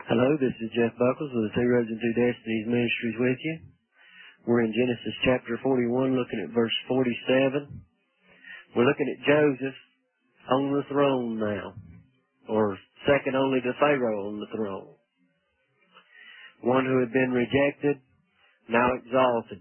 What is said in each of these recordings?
Hello, this is Jeff Buckles with the Two Roads and Two Destinies Ministries with you. We're in Genesis chapter 41, looking at verse 47. We're looking at Joseph on the throne now, or second only to Pharaoh on the throne. One who had been rejected, now exalted.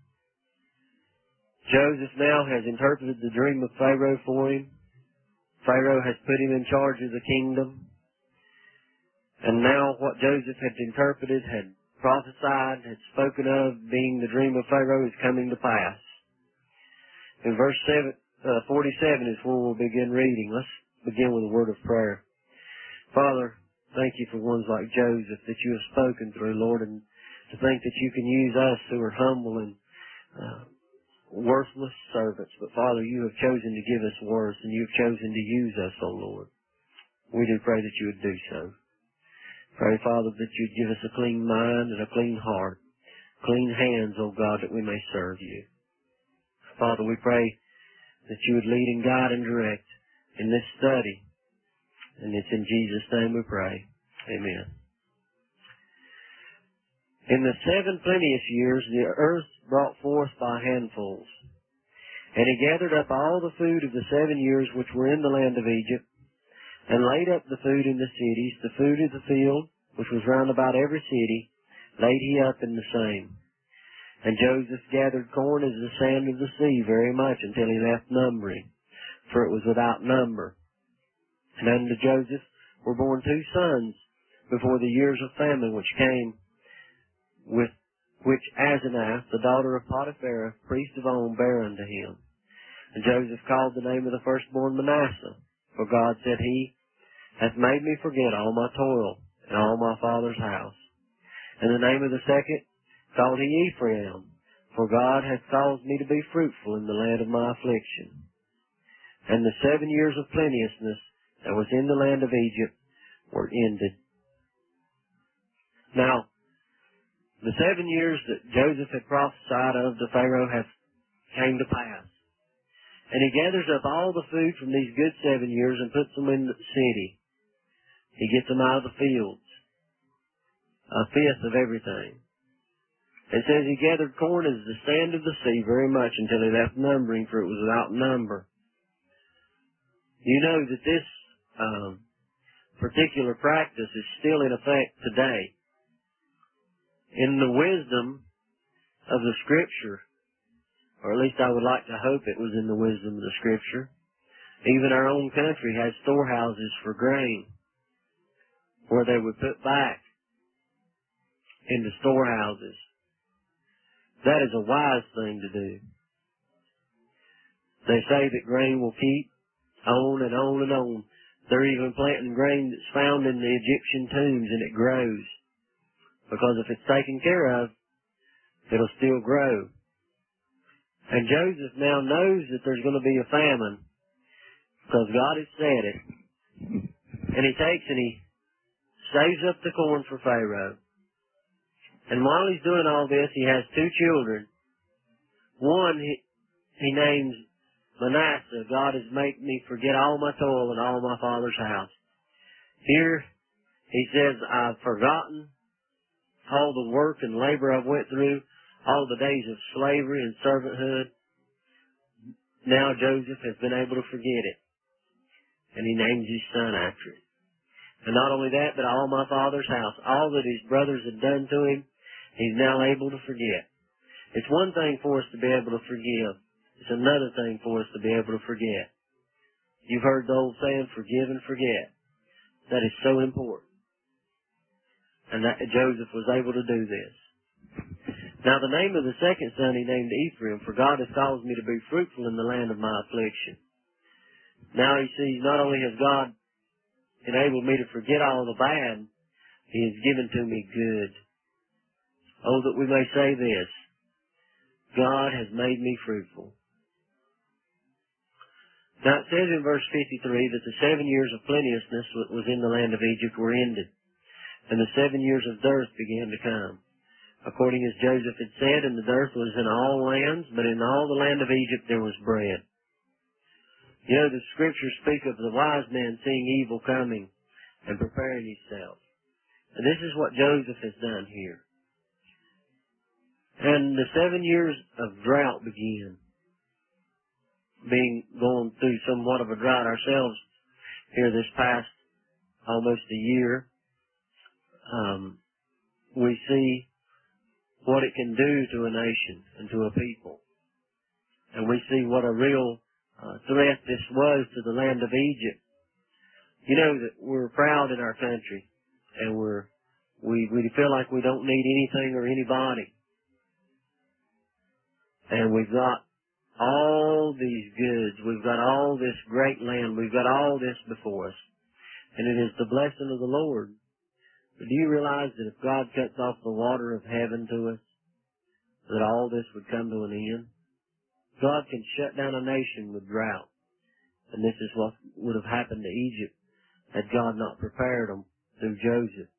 Joseph now has interpreted the dream of Pharaoh for him. Pharaoh has put him in charge of the kingdom. And now what Joseph had interpreted, had prophesied, had spoken of being the dream of Pharaoh is coming to pass. In verse 47 is where we'll begin reading. Let's begin with a word of prayer. Father, thank you for ones like Joseph that you have spoken through, Lord, and to think that you can use us who are humble and worthless servants. But Father, you have chosen to give us worth, and you have chosen to use us, O Lord. We do pray that you would do so. Pray, Father, that you'd give us a clean mind and a clean heart, clean hands, O God, that we may serve you. Father, we pray that you would lead and guide and direct in this study. And it's in Jesus' name we pray. Amen. In the 7 plenteous years, the earth brought forth by handfuls. And he gathered up all the food of the 7 years which were in the land of Egypt, and laid up the food in the cities, the food of the field, which was round about every city, laid he up in the same. And Joseph gathered corn as the sand of the sea very much, until he left numbering, for it was without number. And unto Joseph were born 2 sons before the years of famine which came, with which Asenath, the daughter of Potiphar, priest of On, bare unto him. And Joseph called the name of the firstborn Manasseh, for God, said he, hath made me forget all my toil and all my father's house. And the name of the second called he Ephraim, for God hath caused me to be fruitful in the land of my affliction. And the 7 years of plenteousness that was in the land of Egypt were ended. Now, the 7 years that Joseph had prophesied of to Pharaoh have came to pass. And he gathers up all the food from these good 7 years and puts them in the city. He gets them out of the fields. A fifth of everything. It says he gathered corn as the sand of the sea very much, until he left numbering, for it was without number. You know that this particular practice is still in effect today. In the wisdom of the Scripture, or at least I would like to hope it was in the wisdom of the Scripture, even our own country has storehouses for grain, where they would put back into storehouses. That is a wise thing to do. They say that grain will keep on and on and on. They're even planting grain that's found in the Egyptian tombs, and it grows. Because if it's taken care of, it'll still grow. And Joseph now knows that there's going to be a famine, because God has said it. And he takes and he saves up the corn for Pharaoh. And while he's doing all this, he has 2 children. One he names Manasseh. God has made me forget all my toil and all my father's house. Here he says, I've forgotten all the work and labor I've went through, all the days of slavery and servanthood. Now Joseph has been able to forget it. And he names his son after it. And not only that, but all my father's house, all that his brothers had done to him, he's now able to forget. It's one thing for us to be able to forgive. It's another thing for us to be able to forget. You've heard the old saying, forgive and forget. That is so important. And that Joseph was able to do this. Now the name of the second son he named Ephraim, for God has caused me to be fruitful in the land of my affliction. Now he sees not only has God enabled me to forget all the bad, he has given to me good. Oh, that we may say this, God has made me fruitful. Now it says in verse 53 that the 7 years of plenteousness was in the land of Egypt were ended, and the 7 years of dearth began to come. According as Joseph had said, and the dearth was in all lands, but in all the land of Egypt there was bread. You know, the Scriptures speak of the wise man seeing evil coming and preparing himself. And this is what Joseph has done here. And the 7 years of drought began. Going through somewhat of a drought ourselves here this past almost a year. We see what it can do to a nation and to a people. And we see what a real threat this was to the land of Egypt. You know that we're proud in our country, and we feel like we don't need anything or anybody. And we've got all these goods. We've got all this great land. We've got all this before us. And it is the blessing of the Lord. But do you realize that if God cuts off the water of heaven to us, that all this would come to an end? God can shut down a nation with drought. And this is what would have happened to Egypt had God not prepared them through Joseph.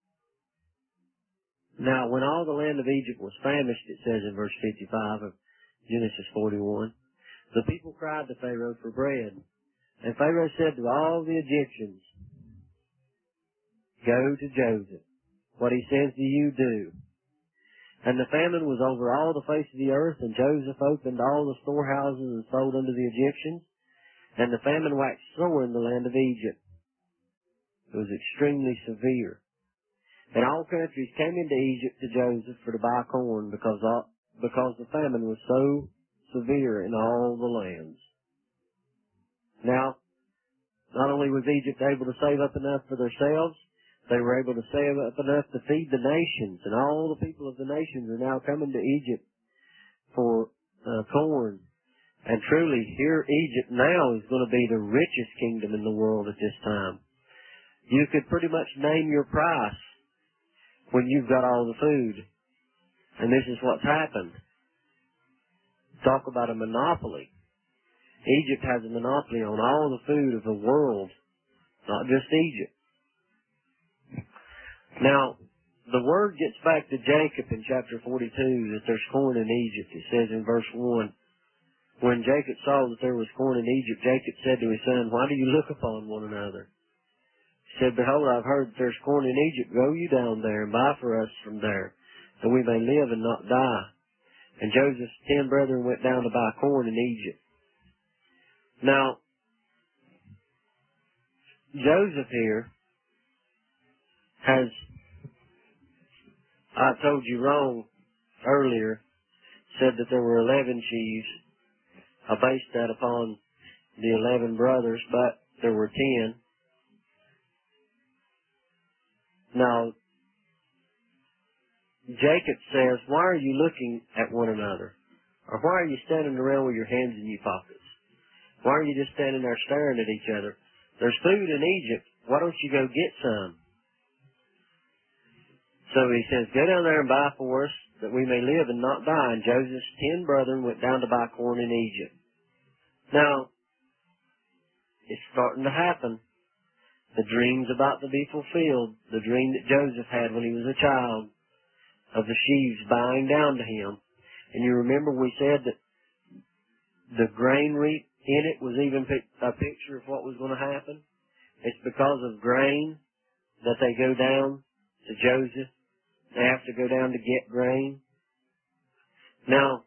Now, when all the land of Egypt was famished, it says in verse 55 of Genesis 41, the people cried to Pharaoh for bread. And Pharaoh said to all the Egyptians, go to Joseph. What he says to you, do. And the famine was over all the face of the earth, and Joseph opened all the storehouses and sold unto the Egyptians, and the famine waxed sore in the land of Egypt. It was extremely severe. And all countries came into Egypt to Joseph for to buy corn, because the famine was so severe in all the lands. Now, not only was Egypt able to save up enough for themselves, they were able to save up enough to feed the nations, and all the people of the nations are now coming to Egypt for corn. And truly, here Egypt now is going to be the richest kingdom in the world at this time. You could pretty much name your price when you've got all the food. And this is what's happened. Talk about a monopoly. Egypt has a monopoly on all the food of the world, not just Egypt. Now, the word gets back to Jacob in chapter 42 that there's corn in Egypt. It says in verse 1, when Jacob saw that there was corn in Egypt, Jacob said to his son, why do you look upon one another? He said, behold, I've heard that there's corn in Egypt. Go you down there and buy for us from there, that we may live and not die. And Joseph's 10 brethren went down to buy corn in Egypt. Now, Joseph here has, I told you wrong earlier, said that there were 11 chiefs. I based that upon the 11 brothers, but there were 10. Now, Jacob says, why are you looking at one another? Or why are you standing around with your hands in your pockets? Why are you just standing there staring at each other? There's food in Egypt. Why don't you go get some? So he says, go down there and buy for us, that we may live and not die. And Joseph's 10 brethren went down to buy corn in Egypt. Now, it's starting to happen. The dreams about to be fulfilled. The dream that Joseph had when he was a child of the sheaves bowing down to him. And you remember we said that the grain reap in it was even a picture of what was going to happen. It's because of grain that they go down to Joseph. They have to go down to get grain. Now,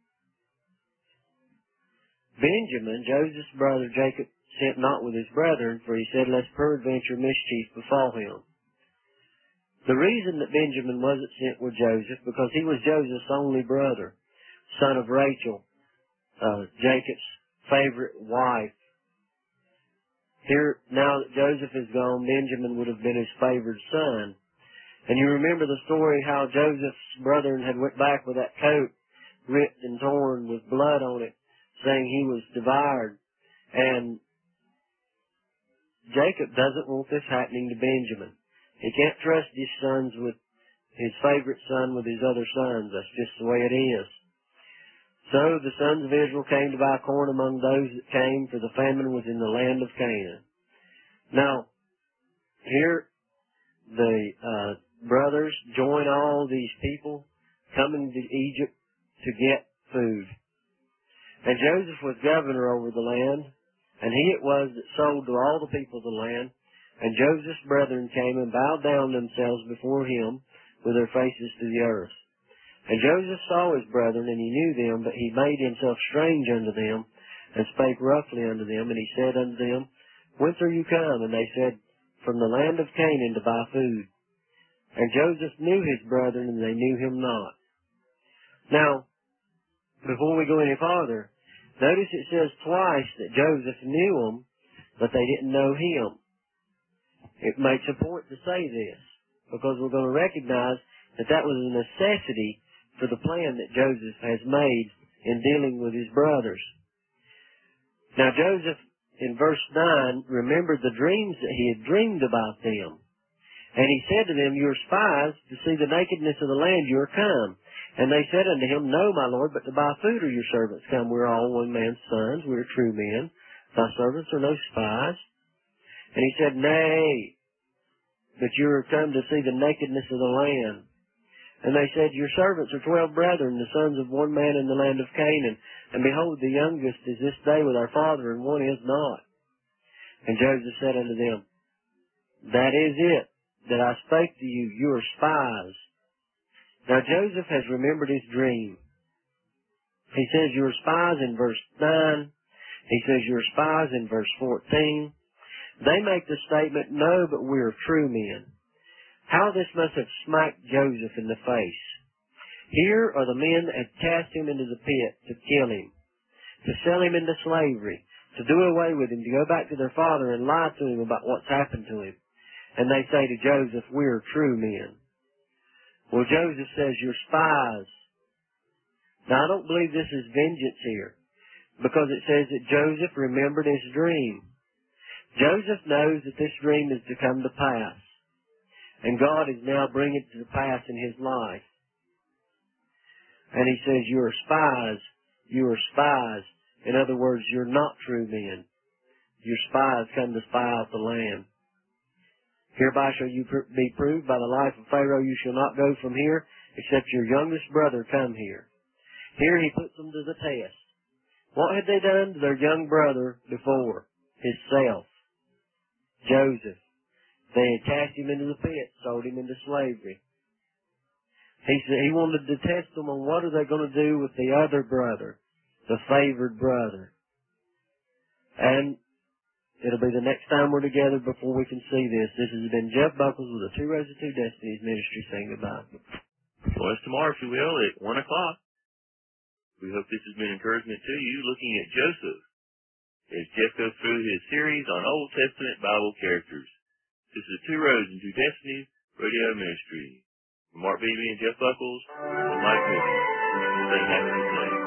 Benjamin, Joseph's brother, Jacob sent not with his brethren, for he said, lest peradventure mischief befall him. The reason that Benjamin wasn't sent with Joseph, because he was Joseph's only brother, son of Rachel, Jacob's favorite wife. Here, now that Joseph is gone, Benjamin would have been his favored son. And you remember the story how Joseph's brethren had went back with that coat ripped and torn with blood on it, saying he was devoured. And Jacob doesn't want this happening to Benjamin. He can't trust his sons with his favorite son with his other sons. That's just the way it is. So the sons of Israel came to buy corn among those that came, for the famine was in the land of Canaan. Now, here the brothers join all these people coming to Egypt to get food. And Joseph was governor over the land, and he it was that sold to all the people of the land, And Joseph's brethren came and bowed down themselves before him with their faces to the earth. And Joseph saw his brethren, and he knew them, but he made himself strange unto them, and spake roughly unto them. And he said unto them, Whence are you come? And they said, From the land of Canaan to buy food. And Joseph knew his brethren, and they knew him not. Now, before we go any farther, notice it says twice that Joseph knew them, but they didn't know him. It makes a point to say this, because we're going to recognize that that was a necessity for the plan that Joseph has made in dealing with his brothers. Now Joseph, in verse 9, remembered the dreams that he had dreamed about them. And he said to them, You are spies, to see the nakedness of the land you are come. And they said unto him, No, my lord, but to buy food are your servants come. We are all one man's sons, we are true men. Thy servants are no spies. And he said, Nay, but you are come to see the nakedness of the land. And they said, Your servants are 12 brethren, the sons of one man in the land of Canaan. And behold, the youngest is this day with our father, and one is not. And Joseph said unto them, That is it, that I spake to you, you are spies. Now Joseph has remembered his dream. He says, You are spies in verse 9. He says, You are spies in verse 14. They make the statement, No, but we are true men. How this must have smacked Joseph in the face. Here are the men that had cast him into the pit to kill him, to sell him into slavery, to do away with him, to go back to their father and lie to him about what's happened to him. And they say to Joseph, We are true men. Well, Joseph says, You're spies. Now, I don't believe this is vengeance here, because it says that Joseph remembered his dream. Joseph knows that this dream is to come to pass, and God is now bringing it to pass in his life. And he says, You are spies. You are spies. In other words, you're not true men. Your spies come to spy out the land. Hereby shall you be proved by the life of Pharaoh, you shall not go from here, except your youngest brother come here. Here he puts them to the test. What had they done to their young brother before? Himself. Joseph. They had cast him into the pit, sold him into slavery. He wanted to test them on what are they going to do with the other brother, the favored brother. And it'll be the next time we're together before we can see this. This has been Jeff Buckles with the Two Roads to Two Destinies Ministry saying goodbye. Join us tomorrow, if you will, at 1 o'clock. We hope this has been encouragement to you, looking at Joseph as Jeff goes through his series on Old Testament Bible characters. This is Two Roads and Two Destinies Radio Ministry. From Mark Beebe and Jeff Buckles, I'm Mike Moody. Stay happy today.